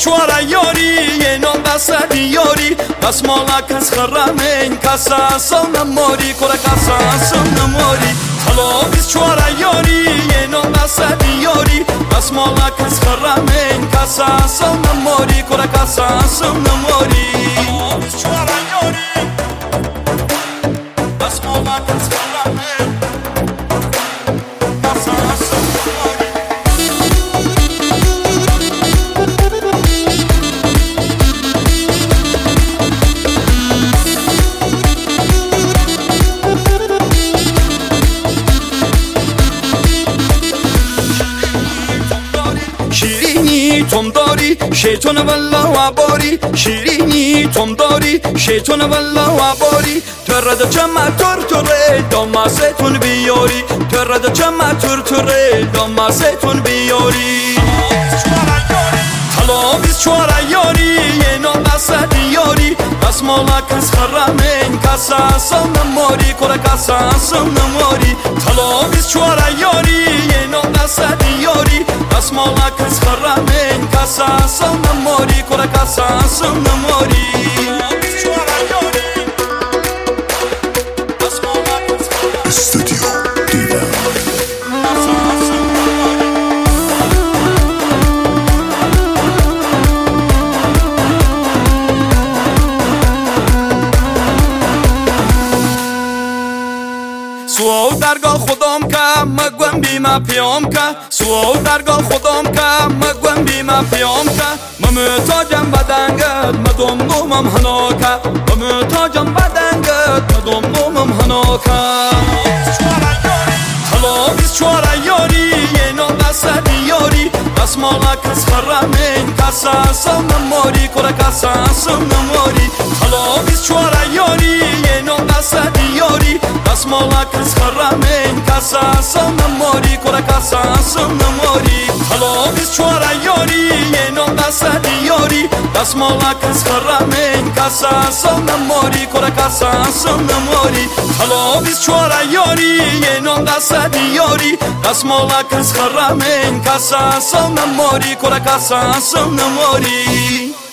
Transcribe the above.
چوارا یاری یه نام بسد یاری بس مالا کس خرامین کسا سل نموری کرا کسا سل نموری حالا 24 یاری یه نام بسد یاری بس مالا کس خرامین کسا سل نموری کرا کسا سل نموری 24 یاری بس مالا کس خرامین شیرینی توم داری شیطان والله و باری شیرینی توم داری شیطان والله و باری ترد جمع ترتره داماستون بیاری ترد جمع ترتره داماستون بیاری حالا 24 یاری یه نام بسد یاری بس مالا کس خرامین کسا سل نموری کرا کسا سل نموری حالا 24 یاری یه نام بسد یاری بس مالا کس خرامین کسا سل نموری کرا کسا سل نموری استودیو دیدم سوال درگاه خودم که مگوم بیما پیام که سوال درگاه خودم که مگوم بیما پیام که ممتاجم بدنگت مدوم نومم هناکه ممتاجم بدنگت مدوم نومم هناکه حالا 24 یاری یه نام بسد یاری بس مالا کس خرامین کسا سل نموری کرا کسا سل نموری حالا 24 یاری یه نام بسد یاری بس مالا کس خرامین کسا سل نموری کرا کسا سل نموری حالا 24 یاری یه نام بسد یاری بس مالا کس خرامین کسا سل نموری کرا کسا سل نموری حالا 24 یاری یه نام بسد یاری بس مالا کس خرامین کسا سل نموری کرا کسا سل نموری